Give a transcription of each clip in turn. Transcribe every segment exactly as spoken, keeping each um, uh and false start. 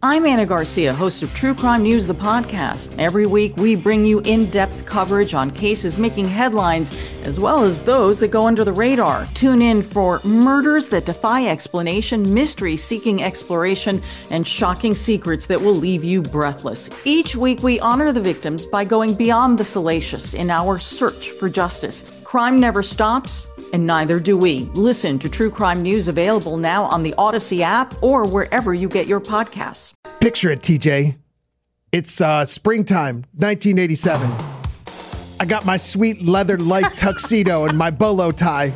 I'm Anna Garcia, host of True Crime News, the podcast. Every week, we bring you in-depth coverage on cases making headlines, as well as those that go under the radar. Tune in for murders that defy explanation, mystery seeking exploration, and shocking secrets that will leave you breathless. Each week, we honor the victims by going beyond the salacious in our search for justice. Crime never stops, and neither do we. Listen to True Crime News, available now on the Odyssey app or wherever you get your podcasts. Picture it, T J. It's uh, springtime, nineteen eighty-seven. I got my sweet leather light tuxedo and my bolo tie.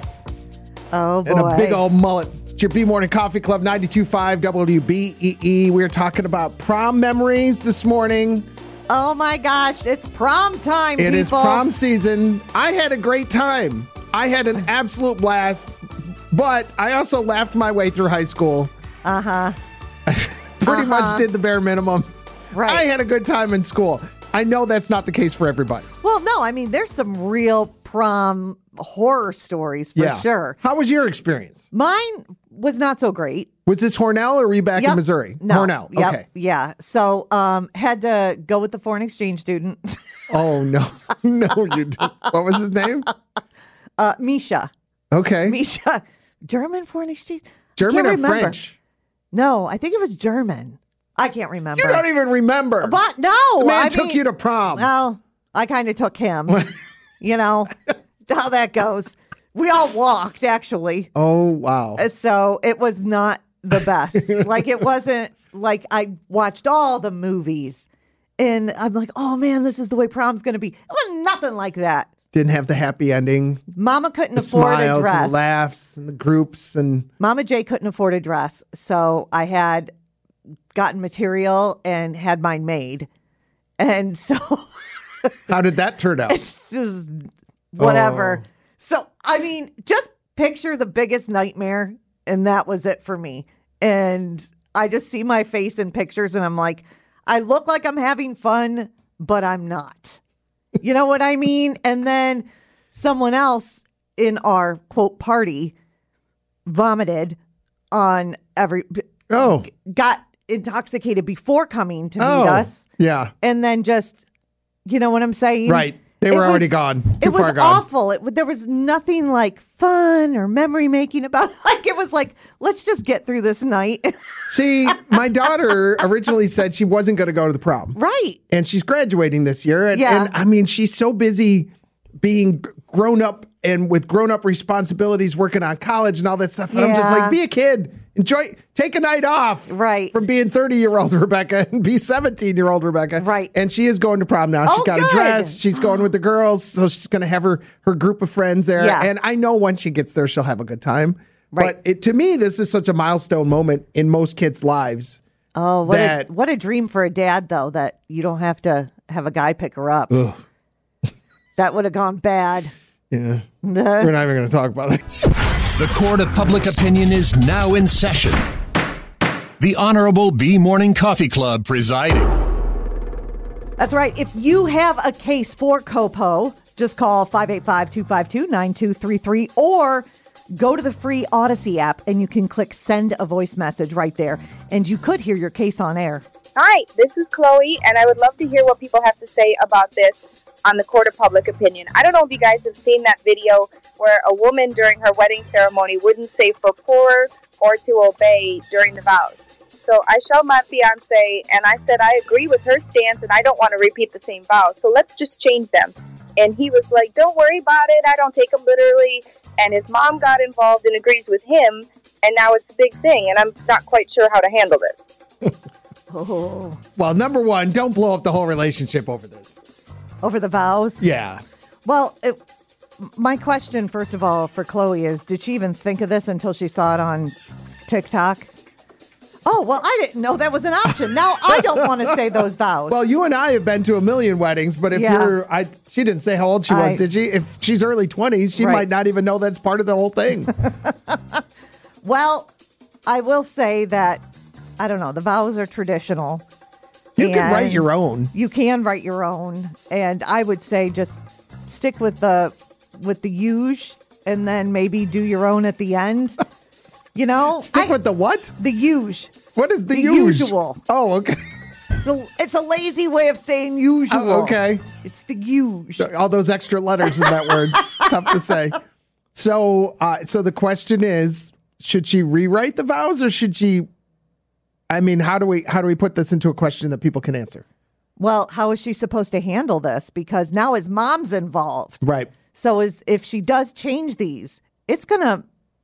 Oh, boy. And a big old mullet. It's your B Morning Coffee Club, ninety-two point five W B E E. We're talking about prom memories this morning. Oh, my gosh. It's prom time, It people. is prom season. I had a great time. I had an absolute blast, but I also laughed my way through high school. Uh-huh. Pretty uh-huh. much did the bare minimum. Right. I had a good time in school. I know that's not the case for everybody. Well, no, I mean, there's some real prom horror stories for Yeah. sure. How was your experience? Mine was not so great. Was this Hornell or were you back Yep. in Missouri? No. Hornell. Yep. Okay. Yeah. So um, had to go with the foreign exchange student, Oh, no. No, you didn't. What was his name? uh, Misha. Okay. Misha. German foreign exchange? I German can't or remember. French? No, I think it was German. I can't remember. You don't even remember. But no, The man I took mean, you to prom. Well, I kind of took him. You know how that goes. We all walked, actually. Oh, wow. And so it was not the best. Like, it wasn't like I watched all the movies and I'm like, oh man, this is the way prom's going to be. It was nothing like that. Didn't have the happy ending. Mama couldn't The afford a smiles dress. and the laughs and the groups and Mama J couldn't afford a dress. So I had gotten material and had mine made. And so how did that turn out? it's just whatever. Oh. So, I mean, just picture the biggest nightmare. And that was it for me. And I just see my face in pictures and I'm like, I look like I'm having fun, but I'm not. You know what I mean? And then someone else in our quote party vomited on every, Oh. got intoxicated before coming to meet Oh. us. Yeah. And then just, you know what I'm saying? Right. They It were already was- gone. Too It was far gone. awful. It, there was nothing like fun or memory making about it. Like, it was like, let's just get through this night. See, my daughter originally said she wasn't going to go to the prom. Right. And she's graduating this year. And, Yeah. and I mean, she's so busy being g- grown up and with grown up responsibilities, working on college and all that stuff. And I'm just Yeah. like, be a kid. Enjoy, take a night off. Right. From being thirty year old Rebecca and be seventeen year old Rebecca. Right. And she is going to prom now. She's Oh, got good. a dress. She's going with the girls. So she's going to have her, her group of friends there. Yeah. And I know once she gets there, she'll have a good time. Right. But it, to me, this is such a milestone moment in most kids' lives. Oh, what That- a, what a dream for a dad, though, that you don't have to have a guy pick her up. That would have gone bad. Yeah. We're not even going to talk about it. The court of public opinion is now in session. The Honorable B Morning Coffee Club presiding. That's right. If you have a case for COPO, just call five eight five, two five two, nine two three three or go to the free Odyssey app and you can click send a voice message right there. And you could hear your case on air. Hi, this is Chloe, and I would love to hear what people have to say about this on the court of public opinion. I don't know if you guys have seen that video where a woman during her wedding ceremony wouldn't say for poor or to obey during the vows. So I showed my fiance, and I said I agree with her stance, and I don't want to repeat the same vows. So let's just change them. And he was like, don't worry about it. I don't take them literally. And his mom got involved and agrees with him, and now it's a big thing, and I'm not quite sure how to handle this. Oh, Well, number one, don't blow up the whole relationship over this. over the vows? Yeah. Well, it, my question, first of all, for Chloe is, did she even think of this until she saw it on TikTok? Oh, well, I didn't know that was an option. Now I don't want to say those vows. Well, you and I have been to a million weddings, but if Yeah. you're, I, she didn't say how old she was, I- did she? If she's early twenties, she Right. might not even know that's part of the whole thing. Well, I will say that, I don't know, the vows are traditional. You can write And your own. You can write your own. And I would say just stick with the with the huge and then maybe do your own at the end. You know? Stick I- with the what? The usual. What is the, The usual? usual. Oh, okay. It's a, it's a lazy way of saying usual. Oh, okay. It's the usual. All those extra letters in that word. It's tough to say. So, uh, so the question is, should she rewrite the vows or should she, I mean, how do we, how do we put this into a question that people can answer? Well, how is she supposed to handle this? Because now his mom's involved. Right. So is if she does change these, it's going to,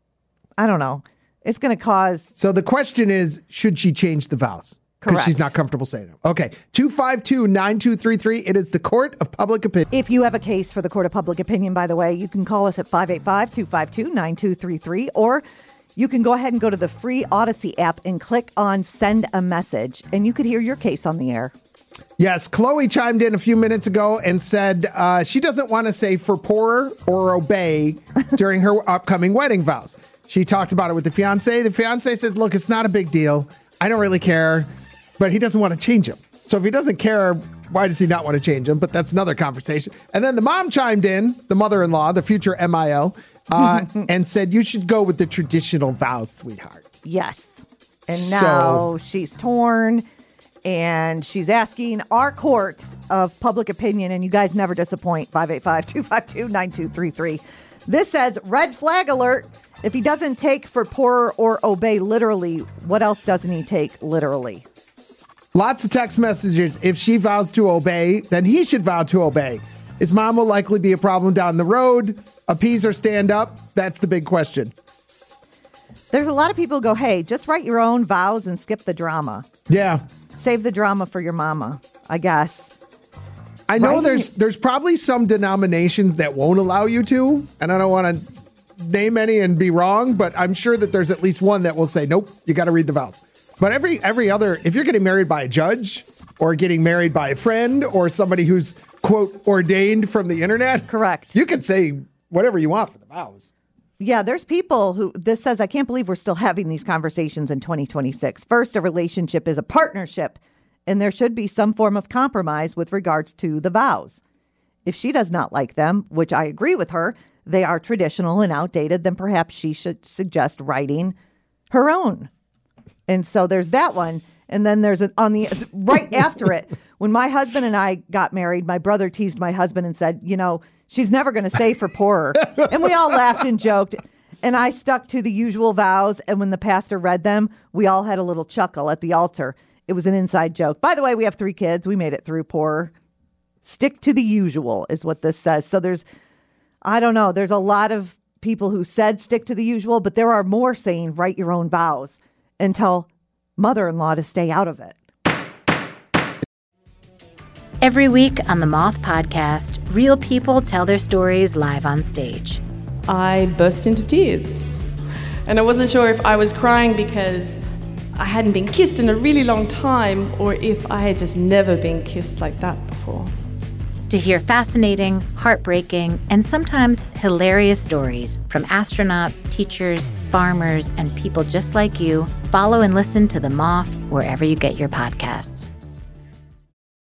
I don't know, it's going to cause. So the question is, should she change the vows? Because she's not comfortable saying it. Okay. two five two, nine two three three. It is the Court of Public Opinion. If you have a case for the Court of Public Opinion, by the way, you can call us at five eight five, two five two, nine two three three, or you can go ahead and go to the free Odyssey app and click on Send a Message, and you could hear your case on the air. Yes, Chloe chimed in a few minutes ago and said uh, she doesn't want to say for poorer or obey during her upcoming wedding vows. She talked about it with the fiance. The fiance said, look, it's not a big deal. I don't really care. But he doesn't want to change them. So if he doesn't care, why does he not want to change them? But that's another conversation. And then the mom chimed in, the mother-in-law, the future M I L, uh, and said, you should go with the traditional vows, sweetheart. Yes. And So- now she's torn, and she's asking our court of public opinion, and you guys never disappoint, five eight five, two five two, nine two three three. This says, red flag alert. If he doesn't take for poorer or obey literally, what else doesn't he take literally? Lots of text messages. If she vows to obey, then he should vow to obey. His mom will likely be a problem down the road. Appease or stand up? That's the big question. There's a lot of people who go, hey, just write your own vows and skip the drama. Yeah. Save the drama for your mama, I guess. I know Right. there's there's probably some denominations that won't allow you to, and I don't want to name any and be wrong, but I'm sure that there's at least one that will say, nope, you got to read the vows. But every every other, if you're getting married by a judge or getting married by a friend or somebody who's, quote, ordained from the internet. Correct. You can say whatever you want for the vows. Yeah, there's people who, this says, I can't believe we're still having these conversations in twenty twenty-six. First, a relationship is a partnership, and there should be some form of compromise with regards to the vows. If she does not like them, which I agree with her, they are traditional and outdated, then perhaps she should suggest writing her own. And so there's that one. And then there's an, on the right after it, when my husband and I got married, my brother teased my husband and said, you know, she's never going to say for poorer. And we all laughed and joked. And I stuck to the usual vows. And when the pastor read them, we all had a little chuckle at the altar. It was an inside joke. By the way, we have three kids. We made it through poorer. Stick to the usual is what this says. So there's, I don't know, there's a lot of people who said stick to the usual, but there are more saying write your own vows and tell mother-in-law to stay out of it. Every week on the Moth Podcast, real people tell their stories live on stage. I burst into tears. And I wasn't sure if I was crying because I hadn't been kissed in a really long time or if I had just never been kissed like that before. To hear fascinating, heartbreaking, and sometimes hilarious stories from astronauts, teachers, farmers, and people just like you, follow and listen to The Moth wherever you get your podcasts.